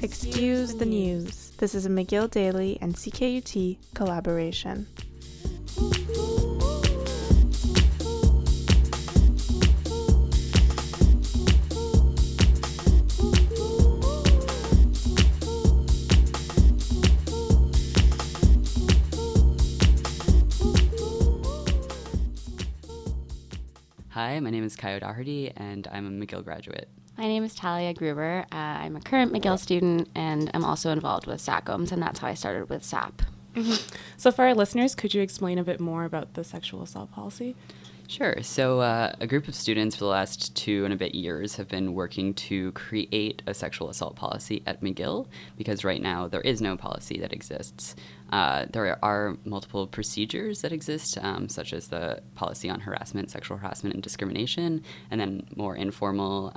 Excuse the News. This is a McGill Daily and CKUT collaboration. Hi, my name is Kyle Doherty, and I'm a McGill graduate. My name is Talia Gruber. I'm a current McGill student, and I'm also involved with SACOMS, and that's how I started with SAP. Mm-hmm. So for our listeners, could you explain a bit more about the sexual assault policy? Sure. So a group of students for the last 2 and a bit years have been working to create a sexual assault policy at McGill, because right now there is no policy that exists. There are multiple procedures that exist, such as the policy on harassment, sexual harassment, and discrimination, and then more informal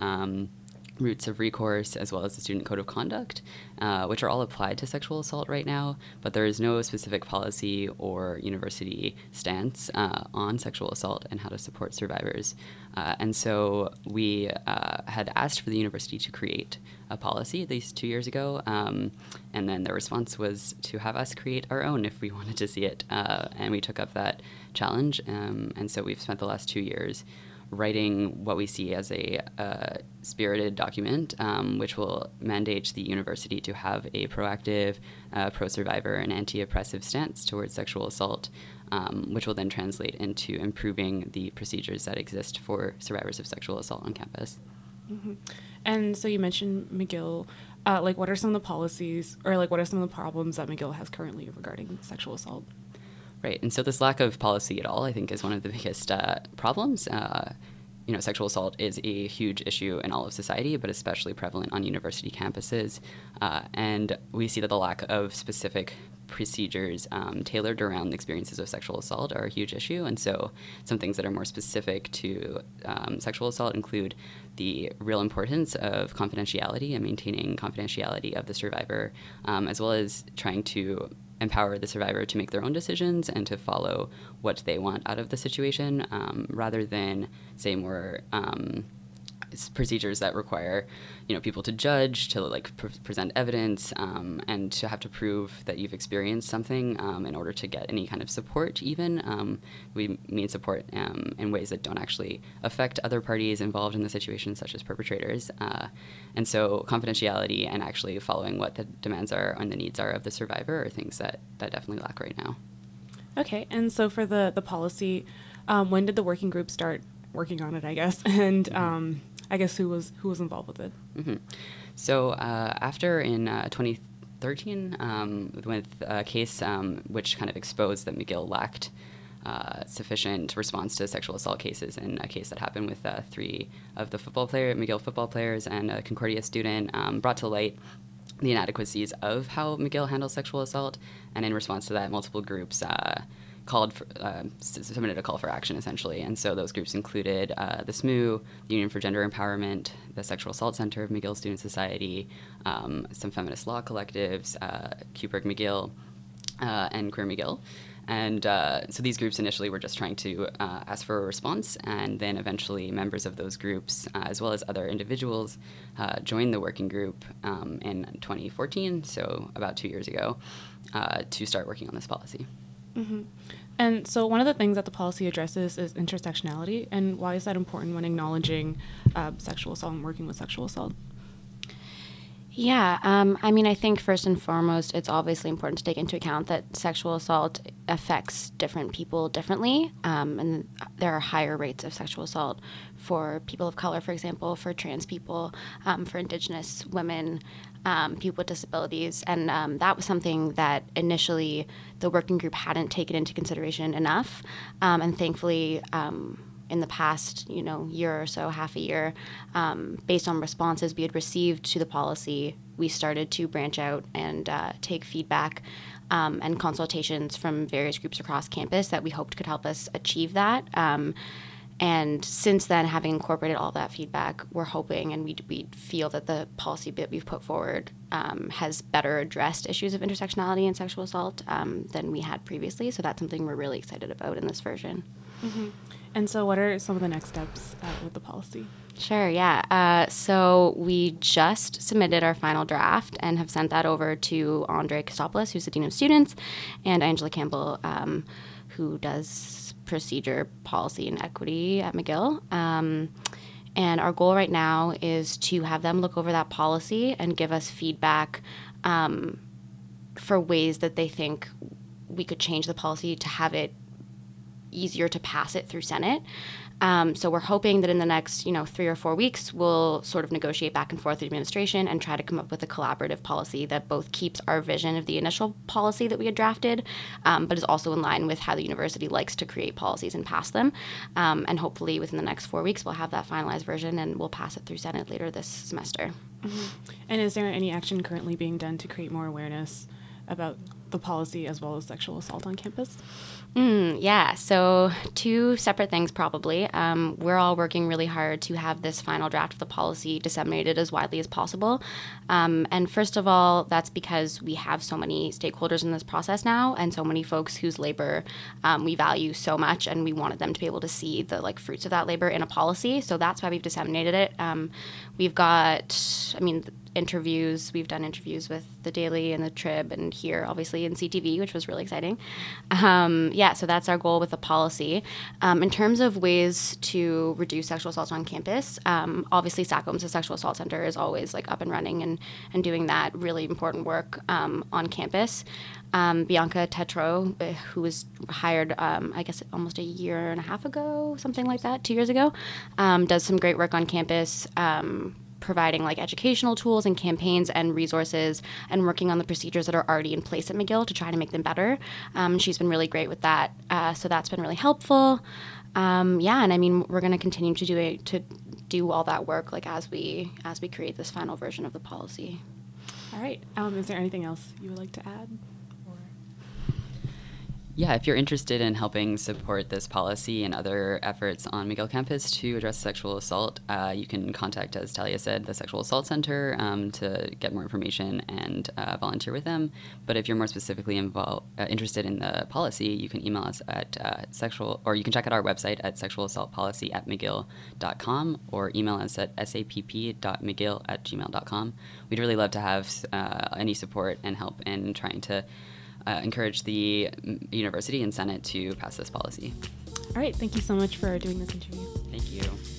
routes of recourse, as well as the student code of conduct, which are all applied to sexual assault right now, but there is no specific policy or university stance on sexual assault and how to support survivors. And so we had asked for the university to create a policy at least 2 years ago, and then their response was to have us create our own if we wanted to see it, and we took up that challenge, and so we've spent the last 2 years writing what we see as a spirited document, which will mandate the university to have a proactive, pro-survivor, and anti-oppressive stance towards sexual assault, which will then translate into improving the procedures that exist for survivors of sexual assault on campus. Mm-hmm. And so you mentioned McGill. What are some of the policies, or what are some of the problems that McGill has currently regarding sexual assault? Right, and so this lack of policy at all, I think, is one of the biggest problems. Sexual assault is a huge issue in all of society, but especially prevalent on university campuses. And we see that the lack of specific procedures tailored around the experiences of sexual assault are a huge issue. And so some things that are more specific to sexual assault include the real importance of confidentiality and maintaining confidentiality of the survivor, as well as trying to empower the survivor to make their own decisions and to follow what they want out of the situation, rather than, say, more procedures that require, people to judge, to present evidence, and to have to prove that you've experienced something in order to get any kind of support. Even we mean support in ways that don't actually affect other parties involved in the situation, such as perpetrators. And so confidentiality and actually following what the demands are and the needs are of the survivor are things that definitely lack right now. Okay, and so for the policy, when did the working group start working on it, I guess? And I guess who was involved with it? Mm-hmm. So after in 2013, with a case which kind of exposed that McGill lacked sufficient response to sexual assault cases, in a case that happened with 3 of the McGill football players and a Concordia student, brought to light the inadequacies of how McGill handles sexual assault, and in response to that, multiple groups submitted a call for action, essentially. And so those groups included the SMU, the Union for Gender Empowerment, the Sexual Assault Center of McGill Student Society, some feminist law collectives, Cuberg McGill, and Queer McGill. And so these groups initially were just trying to ask for a response, and then eventually members of those groups, as well as other individuals, joined the working group in 2014, so about 2 years ago, to start working on this policy. Mm-hmm. And so one of the things that the policy addresses is intersectionality, and why is that important when acknowledging sexual assault and working with sexual assault? Yeah, I think first and foremost, it's obviously important to take into account that sexual assault affects different people differently, and there are higher rates of sexual assault for people of color, for example, for trans people, for Indigenous women, people with disabilities, and that was something that initially the working group hadn't taken into consideration enough, and thankfully, in the past, year or so, half a year, based on responses we had received to the policy, we started to branch out and take feedback and consultations from various groups across campus that we hoped could help us achieve that. And since then, having incorporated all that feedback, we're hoping and we feel that the policy that we've put forward has better addressed issues of intersectionality and sexual assault than we had previously. So that's something we're really excited about in this version. Mm-hmm. And so what are some of the next steps with the policy? Sure, yeah. So we just submitted our final draft and have sent that over to Andre Kostopoulos, who's the Dean of Students, and Angela Campbell, who does procedure, policy, and equity at McGill. And our goal right now is to have them look over that policy and give us feedback for ways that they think we could change the policy to have it easier to pass it through Senate. So we're hoping that in the next, 3 or 4 weeks, we'll sort of negotiate back and forth with the administration and try to come up with a collaborative policy that both keeps our vision of the initial policy that we had drafted, but is also in line with how the university likes to create policies and pass them. And hopefully within the next 4 weeks, we'll have that finalized version and we'll pass it through Senate later this semester. Mm-hmm. And is there any action currently being done to create more awareness about the policy as well as sexual assault on campus? Yeah, so 2 separate things probably. We're all working really hard to have this final draft of the policy disseminated as widely as possible. And first of all, that's because we have so many stakeholders in this process now and so many folks whose labor we value so much, and we wanted them to be able to see the fruits of that labor in a policy. So that's why we've disseminated it. We've got, interviews. We've done interviews with the Daily and the Trib and here, obviously, in CTV, which was really exciting. So that's our goal with the policy. In terms of ways to reduce sexual assault on campus, obviously SACOMS, the Sexual Assault Center, is always up and running and doing that really important work on campus. Bianca Tetro, who was hired, almost a year and a half ago, something like that, 2 years ago, does some great work on campus, providing educational tools and campaigns and resources and working on the procedures that are already in place at McGill to try to make them better. She's been really great with that. So that's been really helpful. We're going to continue to do all that work as we create this final version of the policy. All right. Is there anything else you would like to add? Yeah, if you're interested in helping support this policy and other efforts on McGill campus to address sexual assault, you can contact, as Talia said, the Sexual Assault Center to get more information and volunteer with them. But if you're more specifically interested in the policy, you can email us at or you can check out our website at sexualassaultpolicy@mcgill.com or email us at sapp.mcgill@gmail.com. We'd really love to have any support and help in trying to encourage the university and Senate to pass this policy. All right. Thank you so much for doing this interview. Thank you.